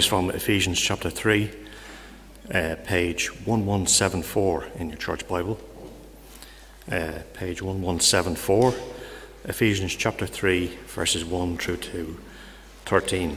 readings from Ephesians chapter 3, page 1174 in your church Bible. Page 1174, Ephesians chapter 3, verses 1 through to 13.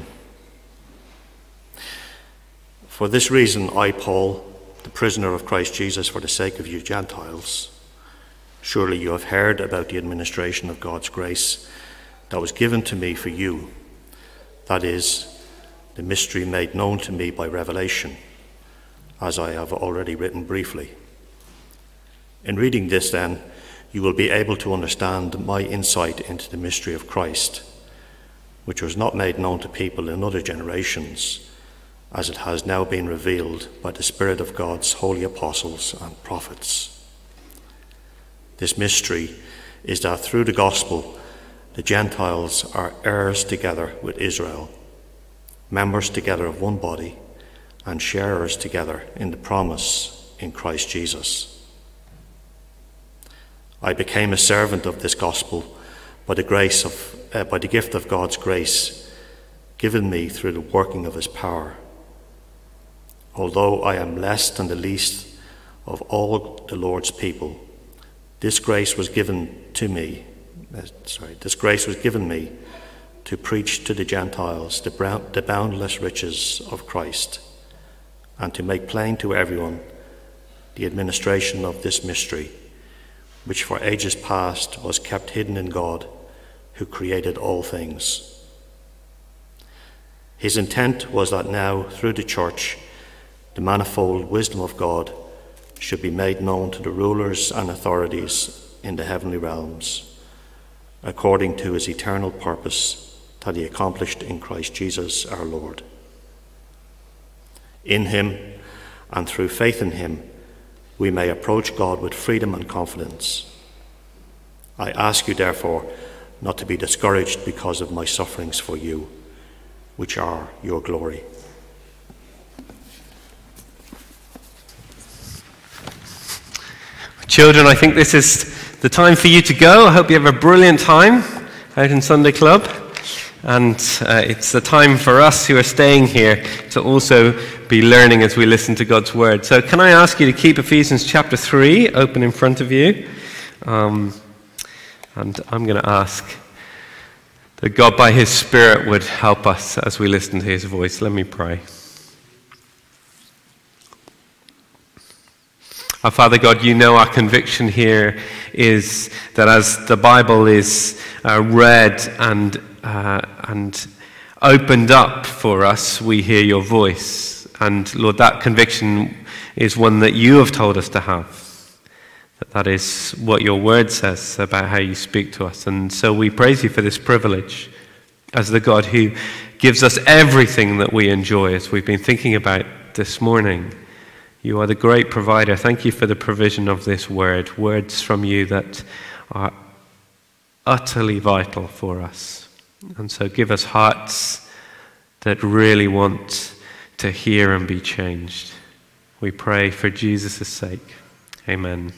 For this reason, I, Paul, the prisoner of Christ Jesus, for the sake of you Gentiles, surely you have heard about the administration of God's grace that was given to me for you, that is, the mystery made known to me by revelation, as I have already written briefly. In reading this, then, you will be able to understand my insight into the mystery of Christ, which was not made known to people in other generations, as it has now been revealed by the Spirit of God's holy apostles and prophets. This mystery is that through the gospel, the Gentiles are heirs together with Israel, members together of one body, and sharers together in the promise in Christ Jesus. I became a servant of this gospel by the gift of God's grace given me through the working of his power. Although I am less than the least of all the Lord's people, this grace was given me to preach to the Gentiles the boundless riches of Christ, and to make plain to everyone the administration of this mystery, which for ages past was kept hidden in God, who created all things. His intent was that now, through the church, the manifold wisdom of God should be made known to the rulers and authorities in the heavenly realms, according to his eternal purpose that he accomplished in Christ Jesus our Lord. In him, and through faith in him, we may approach God with freedom and confidence. I ask you, therefore, not to be discouraged because of my sufferings for you, which are your glory. Children, I think this is the time for you to go. I hope you have a brilliant time out in Sunday Club. And it's the time for us who are staying here to also be learning as we listen to God's word. So can I ask you to keep Ephesians chapter 3 open in front of you? And I'm going to ask that God by his Spirit would help us as we listen to his voice. Let me pray. Our Father God, you know our conviction here is that as the Bible is read and opened up for us, we hear your voice. And Lord, that conviction is one that you have told us to have. That is what your word says about how you speak to us. And so we praise you for this privilege as the God who gives us everything that we enjoy, as we've been thinking about this morning. You are the great provider. Thank you for the provision of this word, words from you that are utterly vital for us. And so give us hearts that really want to hear and be changed. We pray for Jesus' sake. Amen.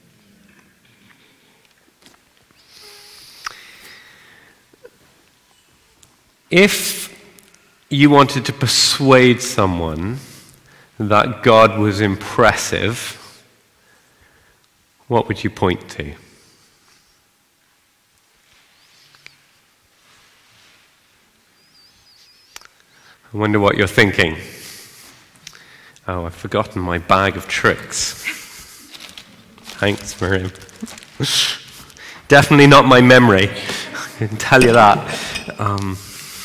If you wanted to persuade someone that God was impressive, what would you point to? I wonder what you're thinking. Oh, I've forgotten my bag of tricks. Thanks, Miriam. Definitely not my memory, I can tell you that.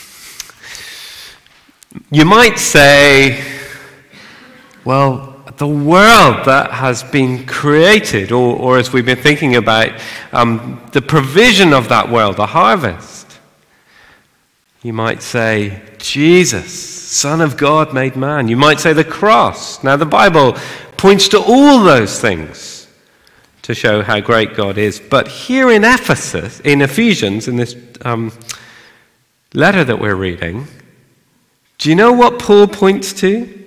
You might say, well, the world that has been created, or as we've been thinking about, the provision of that world, the harvest. You might say, Jesus, Son of God made man. You might say the cross. Now, the Bible points to all those things to show how great God is. But here in Ephesians, in this letter that we're reading, do you know what Paul points to?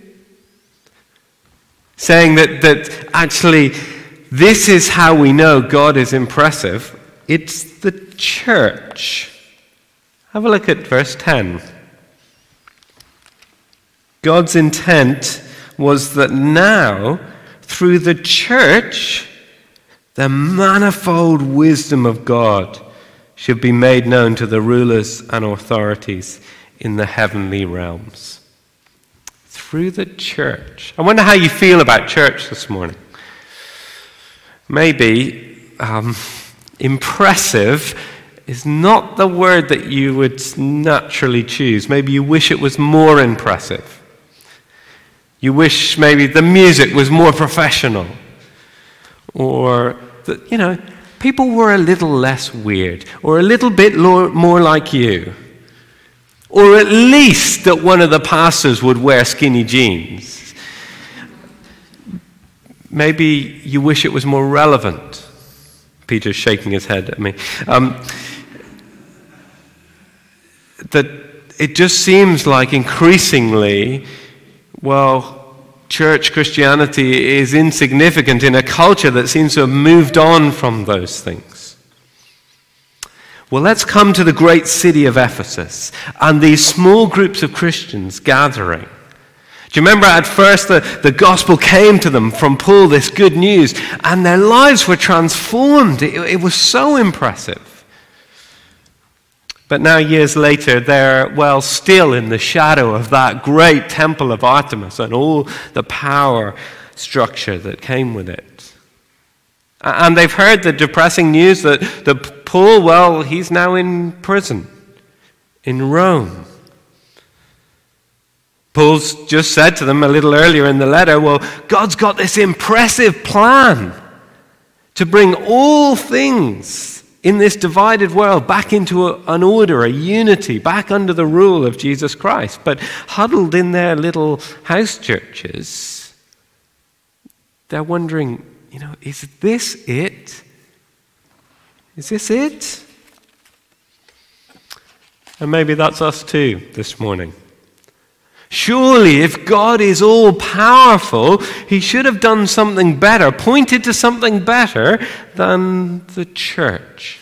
Saying that actually this is how we know God is impressive. It's the church. Have a look at verse 10. God's intent was that now, through the church, the manifold wisdom of God should be made known to the rulers and authorities in the heavenly realms. Through the church. I wonder how you feel about church this morning. Maybe impressive is not the word that you would naturally choose. Maybe you wish it was more impressive. You wish maybe the music was more professional. Or that, people were a little less weird. Or a little bit more like you. Or at least that one of the pastors would wear skinny jeans. Maybe you wish it was more relevant. Peter's shaking his head at me. That it just seems like increasingly, church Christianity is insignificant in a culture that seems to have moved on from those things. Well, let's come to the great city of Ephesus and these small groups of Christians gathering. Do you remember at first the gospel came to them from Paul, this good news, and their lives were transformed. It was so impressive. But now years later, they're, still in the shadow of that great temple of Artemis and all the power structure that came with it. And they've heard the depressing news that Paul, he's now in prison in Rome. Paul's just said to them a little earlier in the letter, God's got this impressive plan to bring all things in this divided world back into an order, a unity, back under the rule of Jesus Christ. But huddled in their little house churches, they're wondering, is this it? Is this it? And maybe that's us too this morning. Surely, if God is all-powerful, he should have done something better, pointed to something better than the church.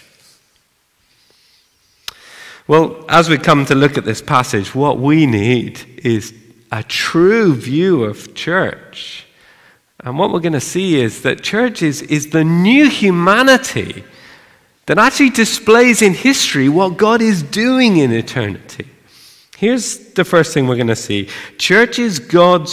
Well, as we come to look at this passage, what we need is a true view of church. And what we're going to see is that church is the new humanity that actually displays in history what God is doing in eternity. Here's the first thing we're going to see. Church is God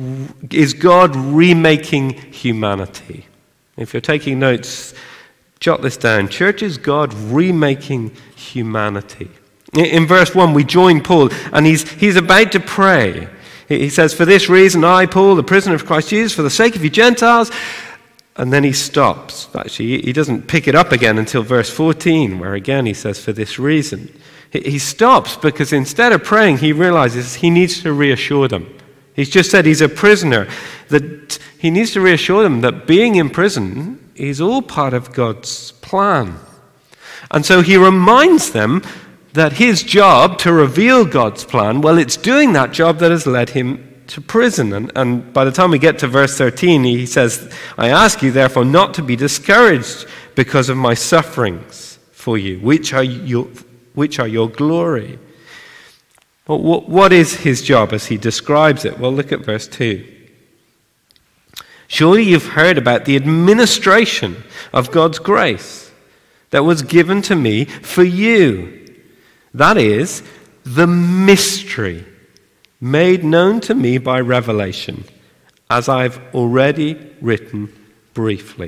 remaking humanity. If you're taking notes, jot this down. Church is God remaking humanity. In verse 1, we join Paul, and he's about to pray. He says, "For this reason, I, Paul, the prisoner of Christ Jesus, for the sake of you Gentiles," and then he stops. Actually, he doesn't pick it up again until verse 14, where again he says, "For this reason." He stops because instead of praying, he realizes he needs to reassure them. He's just said he's a prisoner, that he needs to reassure them that being in prison is all part of God's plan. And so he reminds them that his job to reveal God's plan, it's doing that job that has led him to prison. And by the time we get to verse 13, he says, "I ask you, therefore, not to be discouraged because of my sufferings for you, which are your glory." Well, what is his job as he describes it? Well, look at verse 2. "Surely you've heard about the administration of God's grace that was given to me for you. That is, the mystery made known to me by revelation, as I've already written briefly."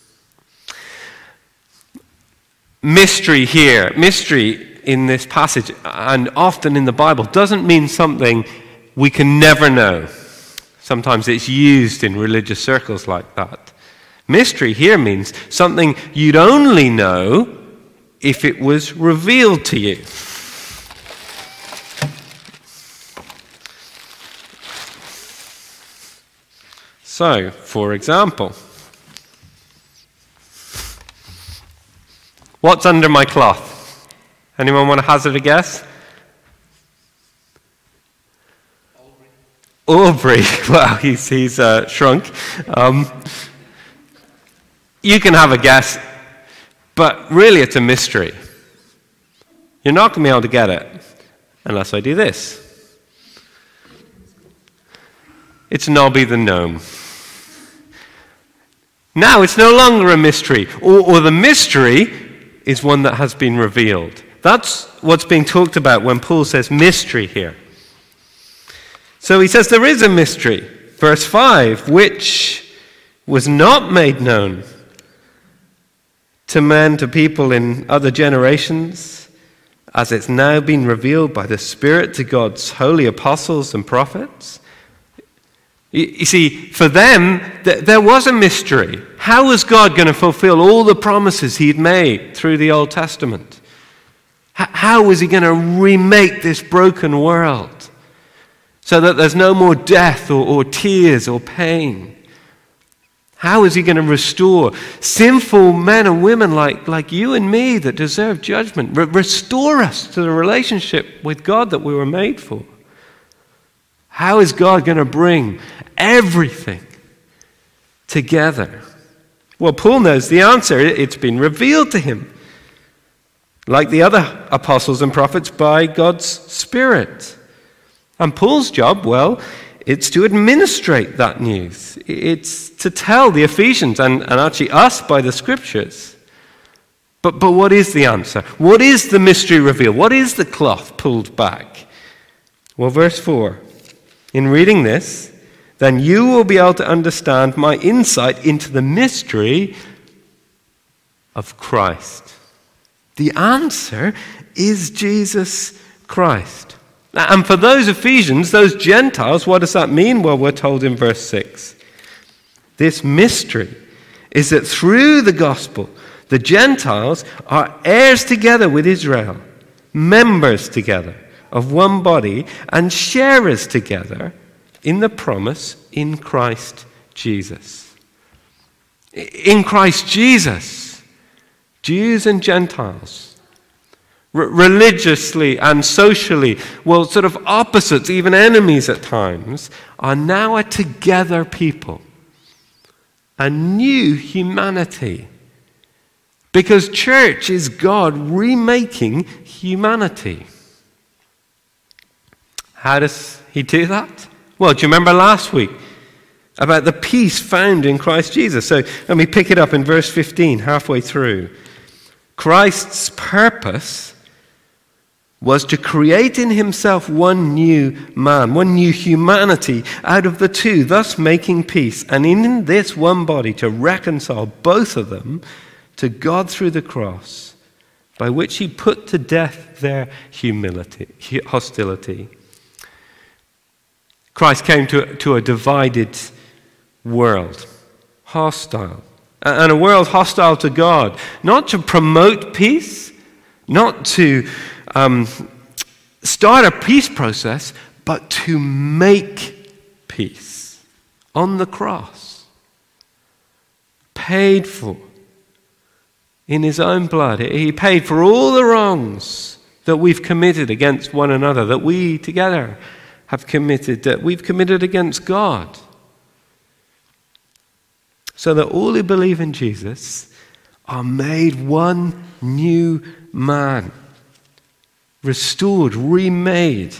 Mystery here, mystery in this passage, and often in the Bible, doesn't mean something we can never know. Sometimes it's used in religious circles like that. Mystery here means something you'd only know if it was revealed to you. So, for example, what's under my cloth? Anyone want to hazard a guess? Aubrey. Well, he's shrunk. You can have a guess, but really it's a mystery. You're not going to be able to get it unless I do this. it's Nobby the gnome. Now it's no longer a mystery, or the mystery is one that has been revealed. That's what's being talked about when Paul says mystery here. So he says there is a mystery. Verse 5, which was not made known to men, to people in other generations, as it's now been revealed by the Spirit to God's holy apostles and prophets. You see, for them, there was a mystery. How was God going to fulfill all the promises he'd made through the Old Testament? How was he going to remake this broken world so that there's no more death or tears or pain? How is he going to restore sinful men and women like you and me that deserve judgment? Restore us to the relationship with God that we were made for. How is God going to bring everything together? Well, Paul knows the answer. It's been revealed to him, like the other apostles and prophets, by God's Spirit. And Paul's job, well, it's to administrate that news. It's to tell the Ephesians and actually us by the Scriptures. But what is the answer? What is the mystery revealed? What is the cloth pulled back? Well, verse 4. In reading this, then you will be able to understand my insight into the mystery of Christ. The answer is Jesus Christ. And for those Ephesians, those Gentiles, what does that mean? Well, we're told in verse 6. This mystery is that through the gospel, the Gentiles are heirs together with Israel, members together of one body, and sharers together in the promise in Christ Jesus. In Christ Jesus, Jews and Gentiles, religiously and socially, well, sort of opposites, even enemies at times, are now a together people, a new humanity. Because church is God remaking humanity. How does he do that? Well, do you remember last week about the peace found in Christ Jesus? So let me pick it up in verse 15, halfway through. Christ's purpose was to create in himself one new man, one new humanity out of the two, thus making peace, and in this one body to reconcile both of them to God through the cross, by which he put to death their hostility. Christ came to a divided world, hostile, and a world hostile to God, not to promote peace, not to start a peace process, but to make peace on the cross, paid for in his own blood. He paid for all the wrongs that we've committed against one another, that we together have committed, that we've committed against God, so that all who believe in Jesus are made one new man, restored, remade.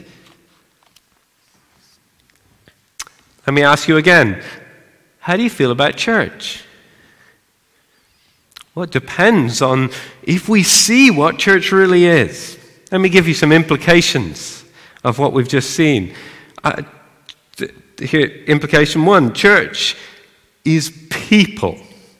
Let me ask you again, how do you feel about church? Well, it depends on if we see what church really is. Let me give you some implications of what we've just seen. Here, implication 1, church is people.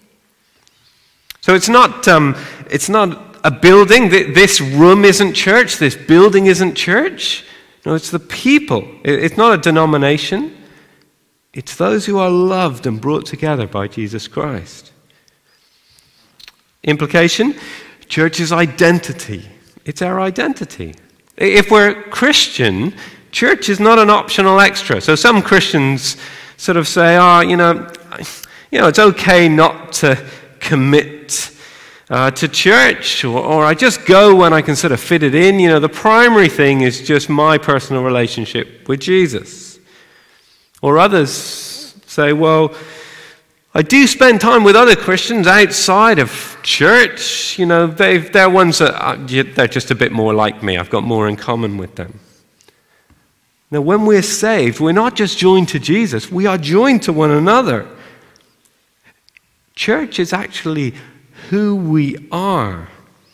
So it's not a building. This room isn't church. This building isn't church. No, it's the people. It's not a denomination. It's those who are loved and brought together by Jesus Christ. Implication, church is identity. It's our identity. If we're Christian, church is not an optional extra. So some Christians sort of say, it's okay not to commit to church, or I just go when I can sort of fit it in. The primary thing is just my personal relationship with Jesus. Or others say, well, I do spend time with other Christians outside of church. They're ones that they're just a bit more like me. I've got more in common with them. Now, when we're saved, we're not just joined to Jesus, we are joined to one another. Church is actually who we are.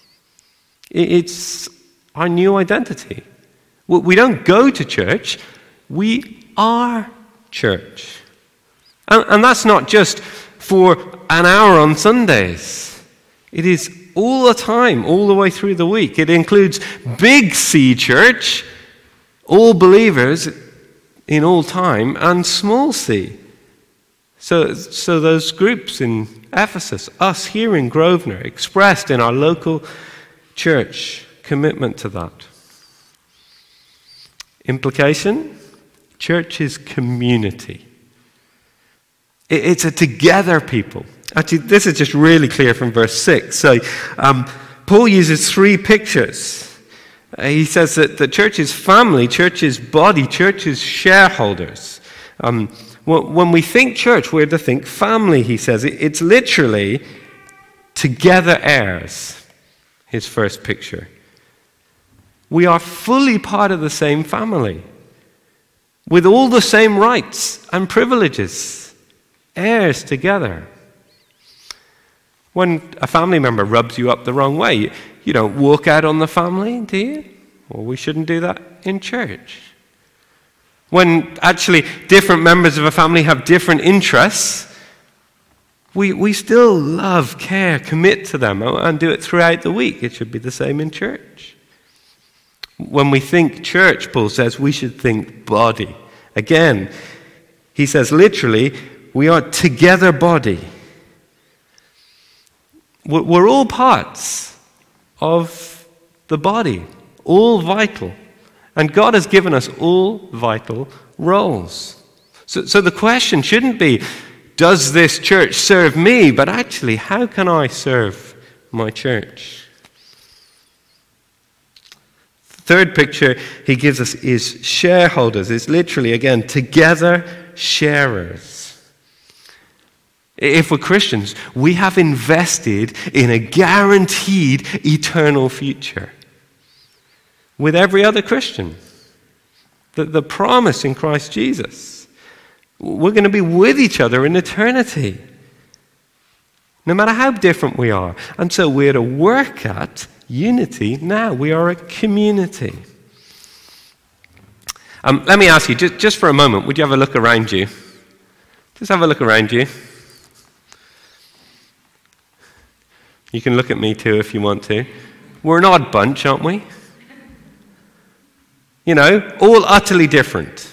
It's our new identity. We don't go to church, we are church. And that's not just for an hour on Sundays. It is all the time, all the way through the week. It includes Big C Church, all believers in all time, and small c. So those groups in Ephesus, us here in Grosvenor, expressed in our local church commitment to that. Implication? Church is community. It's a together people. Actually, this is just really clear from verse 6. So Paul uses 3 pictures. He says that the church is family, church is body, church is shareholders. When we think church, we're to think family, he says. It's literally together heirs, his first picture. We are fully part of the same family, with all the same rights and privileges, heirs together. When a family member rubs you up the wrong way, you don't walk out on the family, do you? Well, we shouldn't do that in church. When actually different members of a family have different interests, we still love, care, commit to them, and do it throughout the week. It should be the same in church. When we think church, Paul says, we should think body. Again, he says literally, we are together body. We're all parts of the body, all vital. And God has given us all vital roles. So the question shouldn't be, does this church serve me? But actually, how can I serve my church? The third picture he gives us is shareholders. It's literally, again, together sharers. If we're Christians, we have invested in a guaranteed eternal future. With every other Christian. The promise in Christ Jesus. We're going to be with each other in eternity. No matter how different we are. And so we're to work at unity now. We are a community. Let me ask you, just for a moment, would you have a look around you? Just have a look around you. You can look at me too if you want to. We're an odd bunch, aren't we? You know, all utterly different.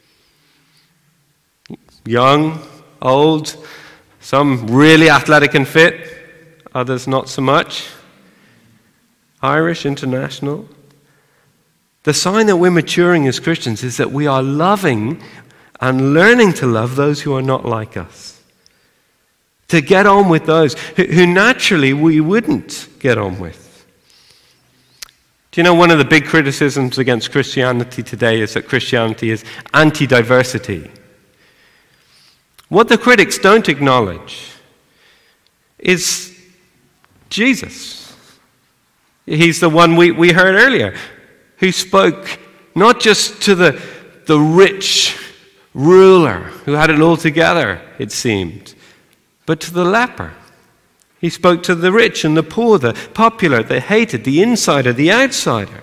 Young, old, some really athletic and fit, others not so much. Irish, international. The sign that we're maturing as Christians is that we are loving and learning to love those who are not like us. To get on with those who naturally we wouldn't get on with. Do you know one of the big criticisms against Christianity today is that Christianity is anti-diversity? What the critics don't acknowledge is Jesus. He's the one we heard earlier, who spoke not just to the rich ruler who had it all together, it seemed, but to the leper. He spoke to the rich and the poor, the popular, the hated, the insider, the outsider.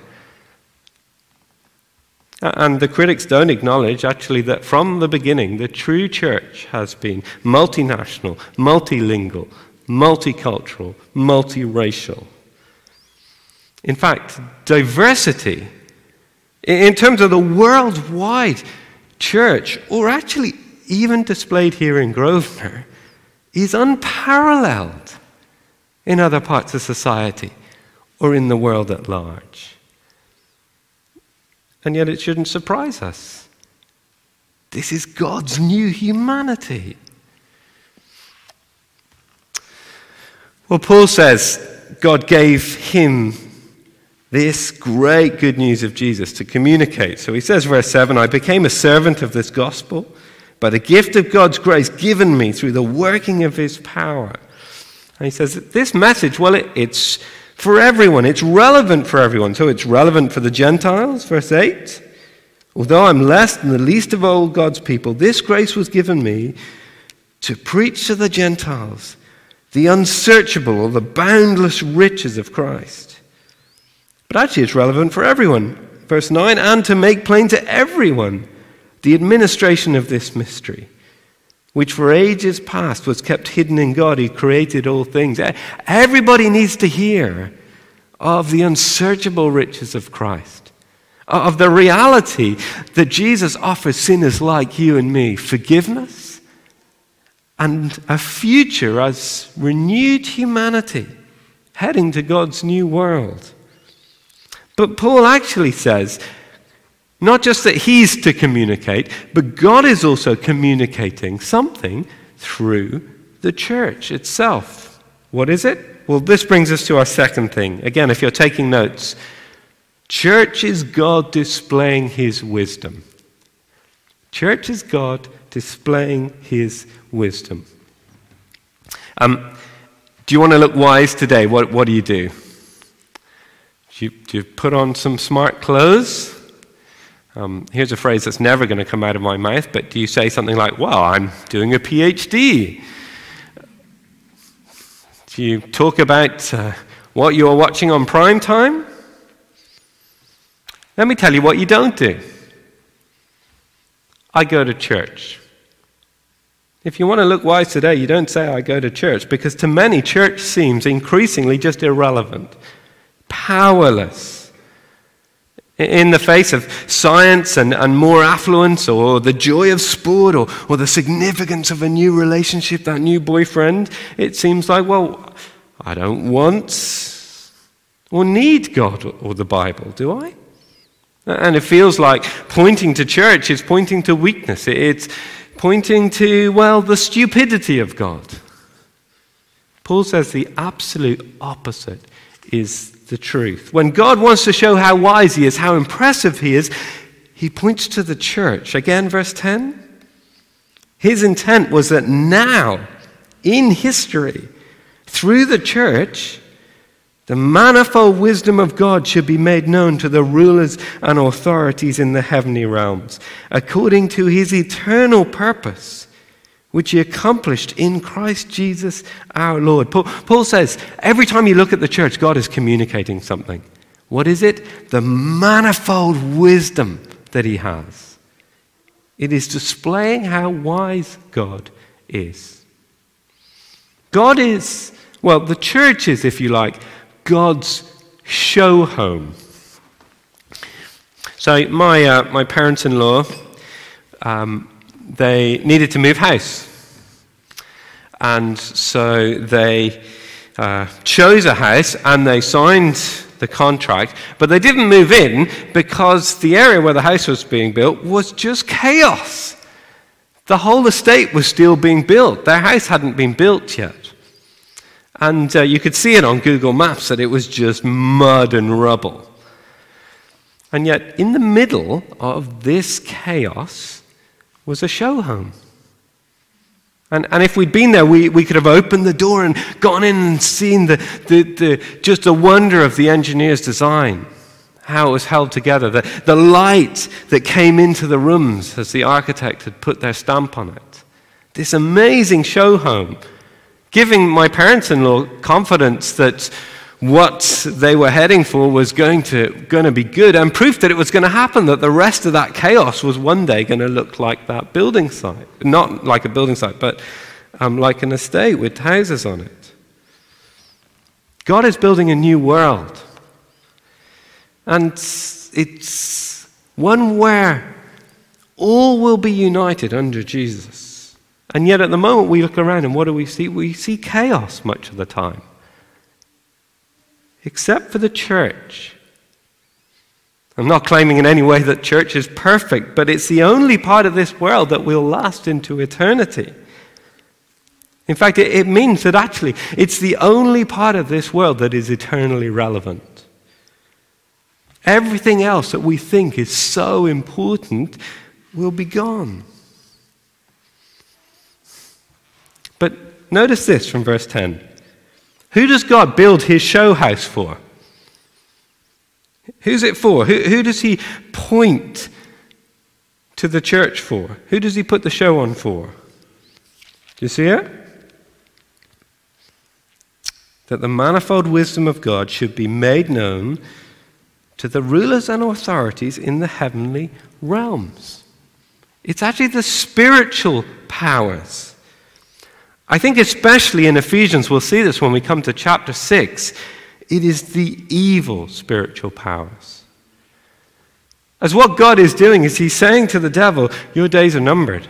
And the critics don't acknowledge, actually, that from the beginning, the true church has been multinational, multilingual, multicultural, multiracial. In fact, diversity, in terms of the worldwide church, or actually even displayed here in Grosvenor, is unparalleled in other parts of society or in the world at large. And yet it shouldn't surprise us. This is God's new humanity. Well, Paul says God gave him this great good news of Jesus to communicate. So he says, verse 7, I became a servant of this gospel by the gift of God's grace given me through the working of his power. And he says, this message, well, it's for everyone. It's relevant for everyone. So it's relevant for the Gentiles, verse 8. Although I'm less than the least of all God's people, this grace was given me to preach to the Gentiles the unsearchable or the boundless riches of Christ. But actually it's relevant for everyone. Verse 9, and to make plain to everyone the administration of this mystery, which for ages past was kept hidden in God who created all things. Everybody needs to hear of the unsearchable riches of Christ, of the reality that Jesus offers sinners like you and me forgiveness and a future as renewed humanity heading to God's new world. But Paul actually says, not just that he's to communicate, but God is also communicating something through the church itself. What is it? Well, this brings us to our second thing. Again, if you're taking notes, church is God displaying his wisdom. Church is God displaying his wisdom. Do you want to look wise today? What do you do? Do you put on some smart clothes? Here's a phrase that's never going to come out of my mouth, but do you say something like, well, I'm doing a PhD? Do you talk about what you're watching on prime time? Let me tell you what you don't do. I go to church. If you want to look wise today, you don't say, I go to church, because to many, church seems increasingly just irrelevant, powerless. In the face of science and more affluence, or the joy of sport, or the significance of a new relationship, that new boyfriend, it seems like, well, I don't want or need God or the Bible, do I? And it feels like pointing to church is pointing to weakness. It's pointing to, well, the stupidity of God. Paul says the absolute opposite is the truth. When God wants to show how wise he is, how impressive he is, he points to the church. Again, verse 10. His intent was that now, in history, through the church, the manifold wisdom of God should be made known to the rulers and authorities in the heavenly realms, according to his eternal purpose, which he accomplished in Christ Jesus our Lord. Paul says, every time you look at the church, God is communicating something. What is it? The manifold wisdom that he has. It is displaying how wise God is. God is, well, the church is, if you like, God's show home. So my parents-in-law, they needed to move house. And so they chose a house and they signed the contract, but they didn't move in because the area where the house was being built was just chaos. The whole estate was still being built. Their house hadn't been built yet. And you could see it on Google Maps that it was just mud and rubble. And yet, in the middle of this chaos was a show home. And if we'd been there, we could have opened the door and gone in and seen just the wonder of the engineer's design, how it was held together, the light that came into the rooms as the architect had put their stamp on it. This amazing show home, giving my parents-in-law confidence that what they were heading for was going to be good, and proof that it was going to happen, that the rest of that chaos was one day going to look like that building site. Not like a building site, but like an estate with houses on it. God is building a new world. And it's one where all will be united under Jesus. And yet at the moment we look around and what do we see? We see chaos much of the time. Except for the church. I'm not claiming in any way that church is perfect, but it's the only part of this world that will last into eternity. In fact, it means that actually it's the only part of this world that is eternally relevant. Everything else that we think is so important will be gone. But notice this from verse 10. Who does God build his show house for? Who's it for? Who does he point to the church for? Who does he put the show on for? Do you see it? That the manifold wisdom of God should be made known to the rulers and authorities in the heavenly realms. It's actually the spiritual powers. I think especially in Ephesians, we'll see this when we come to chapter 6, it is the evil spiritual powers. As what God is doing is he's saying to the devil, your days are numbered.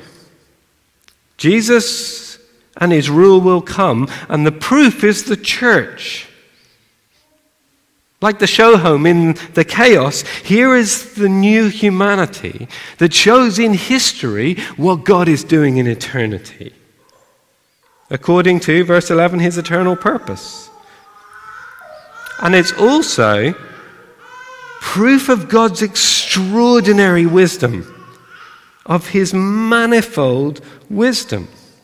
Jesus and his rule will come, and the proof is the church. Like the show home in the chaos, here is the new humanity that shows in history what God is doing in eternity. According to, verse 11, his eternal purpose. And it's also proof of God's extraordinary wisdom, of his manifold wisdom.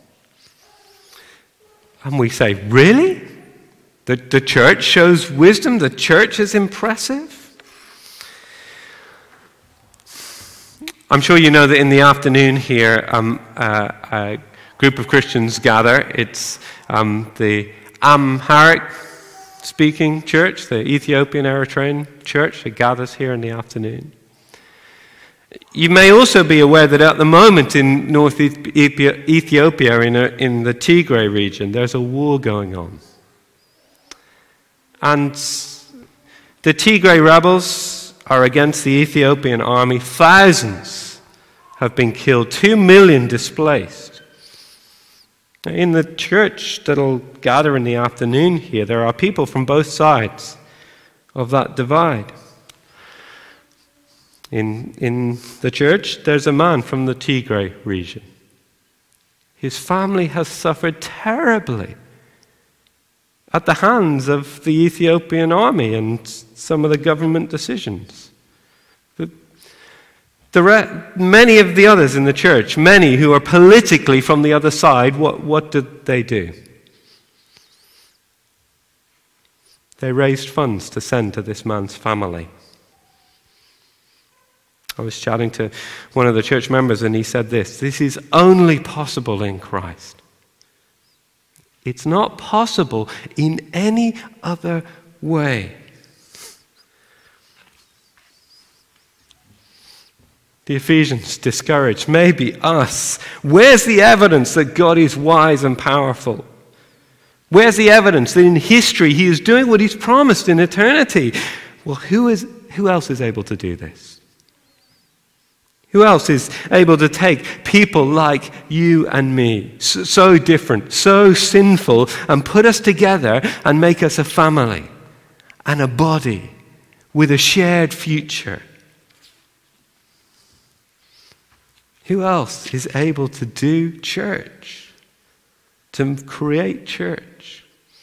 And we say, really? The church shows wisdom? The church is impressive? I'm sure you know that in the afternoon here, a group of Christians gather. It's the Amharic speaking church, the Ethiopian Eritrean church that gathers here in the afternoon. You may also be aware that at the moment in North Ethiopia, in the Tigray region, there's a war going on. And the Tigray rebels are against the Ethiopian army. Thousands have been killed, 2 million displaced. In the church that'll gather in the afternoon here, there are people from both sides of that divide. In the church, there's a man from the Tigray region. His family has suffered terribly at the hands of the Ethiopian army and some of the government decisions. Many of the others in the church, many who are politically from the other side, what did they do? They raised funds to send to this man's family. I was chatting to one of the church members and he said this is only possible in Christ. It's not possible in any other way. The Ephesians discouraged, maybe us. Where's the evidence that God is wise and powerful? Where's the evidence that in history he is doing what he's promised in eternity? Well, who else is able to do this? Who else is able to take people like you and me, so different, so sinful, and put us together and make us a family and a body with a shared future? Who else is able to do church, to create church?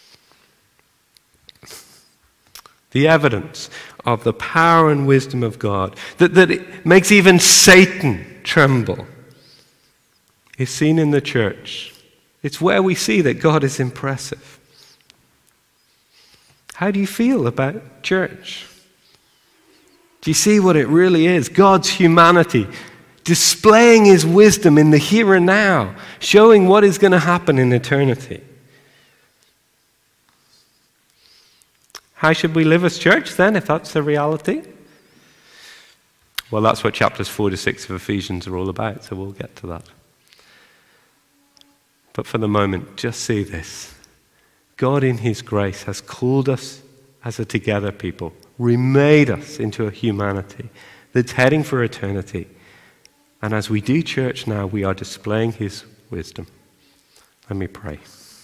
The evidence of the power and wisdom of God, that it makes even Satan tremble, is seen in the church. It's where we see that God is impressive. How do you feel about church? Do you see what it really is? God's humanity, displaying his wisdom in the here and now, showing what is going to happen in eternity. How should we live as church then, if that's the reality? Well, that's what chapters 4 to 6 of Ephesians are all about, so we'll get to that. But for the moment, just see this. God in his grace has called us as a together people, remade us into a humanity that's heading for eternity. And as we do church now, we are displaying his wisdom. Let me pray.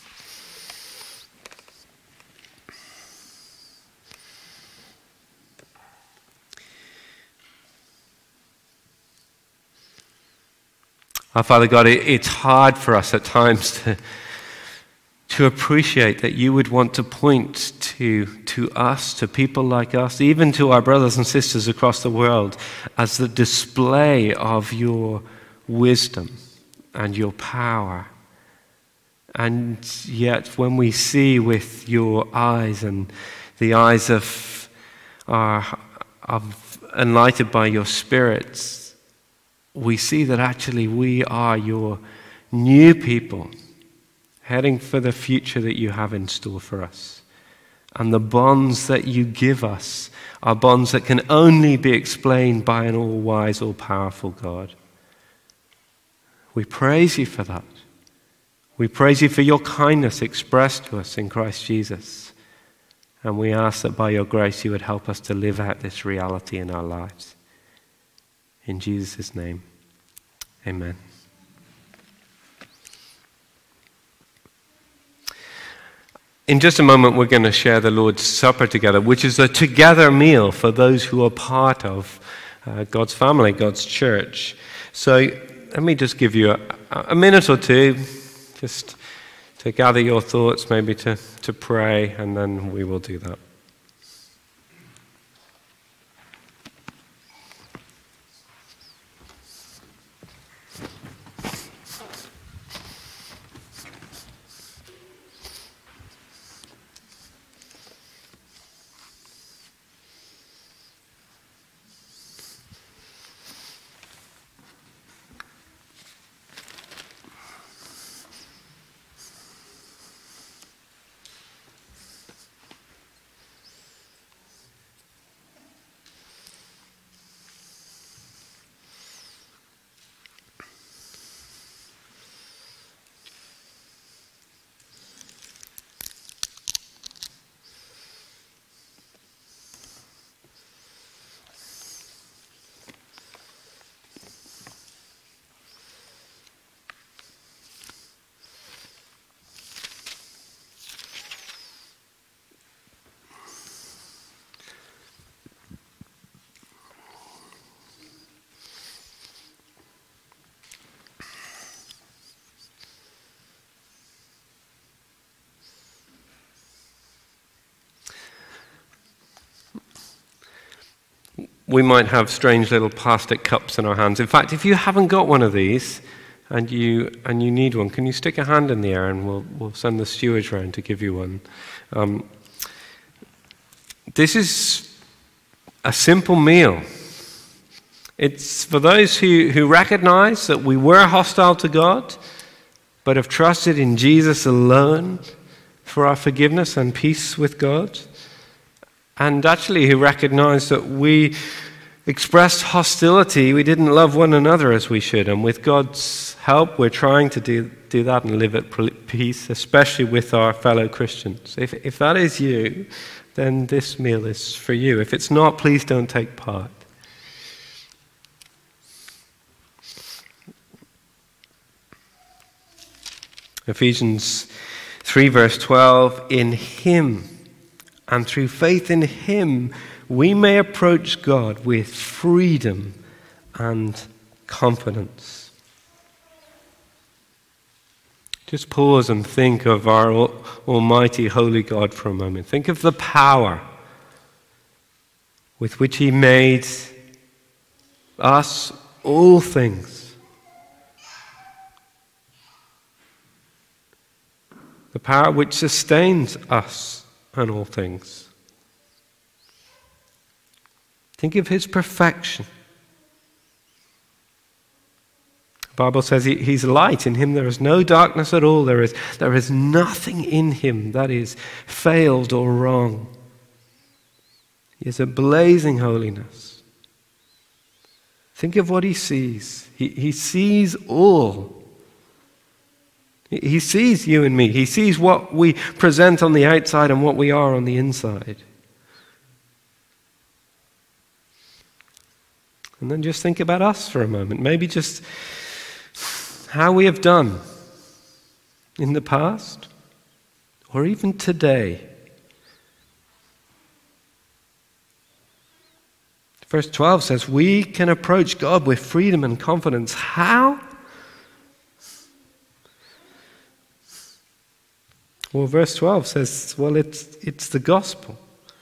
Our Father God, it's hard for us at times to appreciate that you would want to point to us, to people like us, even to our brothers and sisters across the world, as the display of your wisdom and your power. And yet when we see with your eyes and the eyes of enlightened by your spirits, we see that actually we are your new people, heading for the future that you have in store for us. And the bonds that you give us are bonds that can only be explained by an all-wise, all-powerful God. We praise you for that. We praise you for your kindness expressed to us in Christ Jesus. And we ask that by your grace you would help us to live out this reality in our lives. In Jesus' name, amen. In just a moment, we're going to share the Lord's Supper together, which is a together meal for those who are part of God's family, God's church. So let me just give you a minute or two just to gather your thoughts, maybe to pray, and then we will do that. We might have strange little plastic cups in our hands. In fact, if you haven't got one of these and you need one, can you stick a hand in the air and we'll send the stewards round to give you one. This is a simple meal. It's for those who recognize that we were hostile to God, but have trusted in Jesus alone for our forgiveness and peace with God. And actually who recognized that we expressed hostility, we didn't love one another as we should. And with God's help, we're trying to do that and live at peace, especially with our fellow Christians. If that is you, then this meal is for you. If it's not, please don't take part. Ephesians 3 verse 12, in him, and through faith in him, we may approach God with freedom and confidence. Just pause and think of our almighty, holy God for a moment. Think of the power with which he made us all things. The power which sustains us and all things. Think of his perfection. The Bible says he's light. In him there is no darkness at all. There is nothing in him that is failed or wrong. He is a blazing holiness. Think of what he sees. He sees all. He sees you and me. He sees what we present on the outside and what we are on the inside. And then just think about us for a moment. Maybe just how we have done in the past or even today. Verse 12 says we can approach God with freedom and confidence. How? Well, verse 12 says, well, it's the gospel.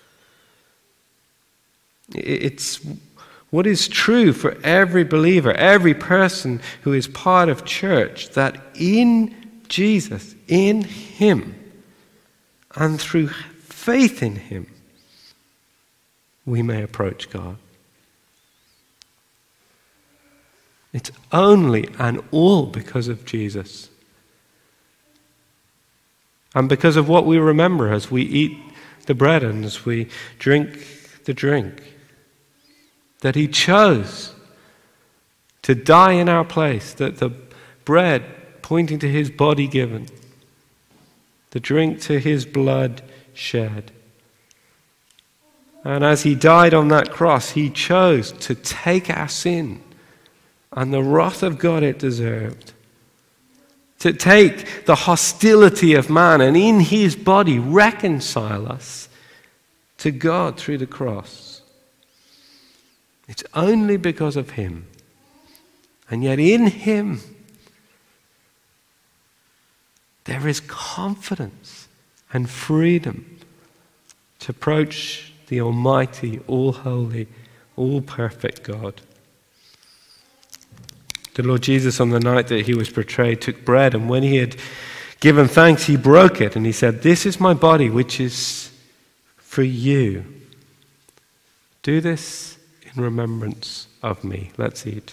It's what is true for every believer, every person who is part of church, that in Jesus, in him, and through faith in him, we may approach God. It's only and all because of Jesus. And because of what we remember as we eat the bread and as we drink the drink. That he chose to die in our place, that the bread pointing to his body given, the drink to his blood shed. And as he died on that cross, he chose to take our sin and the wrath of God it deserved. To take the hostility of man and in his body reconcile us to God through the cross. It's only because of him. And yet in him there is confidence and freedom to approach the almighty, all-holy, all-perfect God. The Lord Jesus, on the night that he was betrayed, took bread, and when he had given thanks, he broke it, and he said, "This is my body, which is for you. Do this in remembrance of me." Let's eat.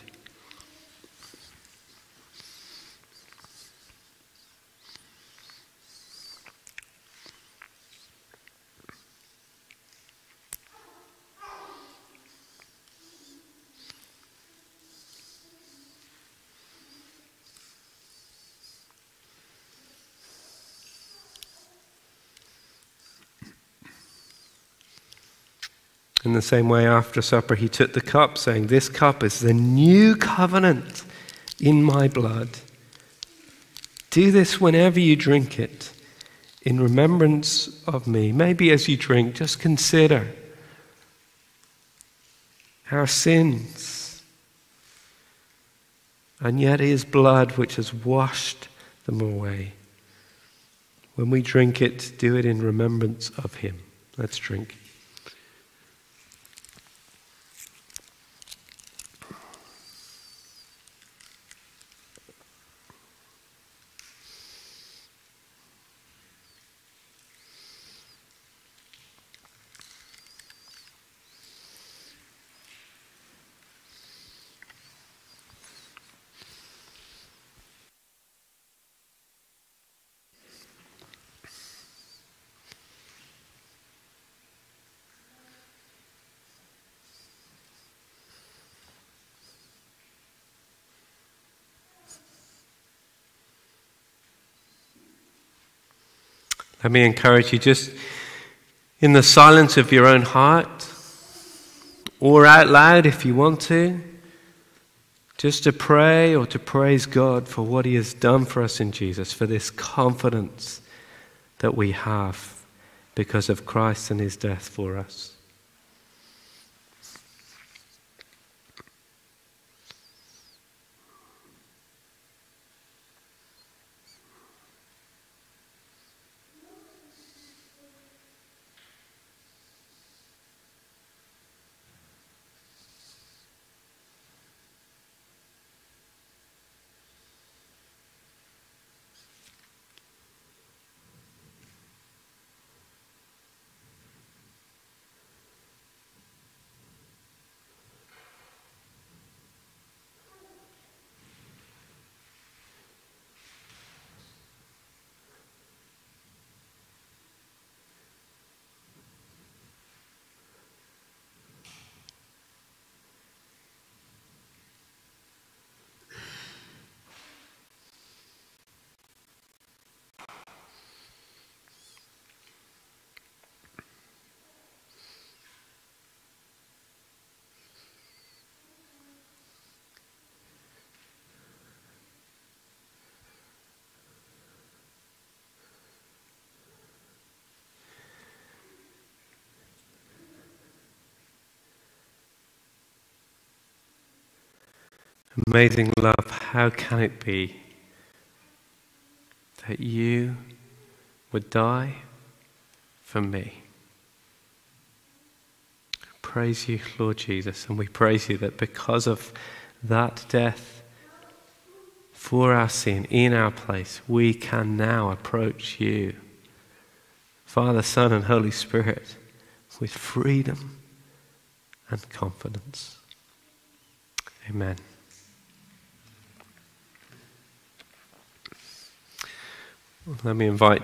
In the same way, after supper, he took the cup, saying, "This cup is the new covenant in my blood. Do this whenever you drink it, in remembrance of me." Maybe as you drink, just consider our sins, and yet his blood which has washed them away. When we drink it, do it in remembrance of him. Let's drink. Let me encourage you, just in the silence of your own heart, or out loud if you want to, just to pray or to praise God for what he has done for us in Jesus, for this confidence that we have because of Christ and his death for us. Amazing love, how can it be that you would die for me? Praise you, Lord Jesus, and we praise you that because of that death for our sin in our place, we can now approach you, Father, Son, and Holy Spirit, with freedom and confidence. Amen. Let me invite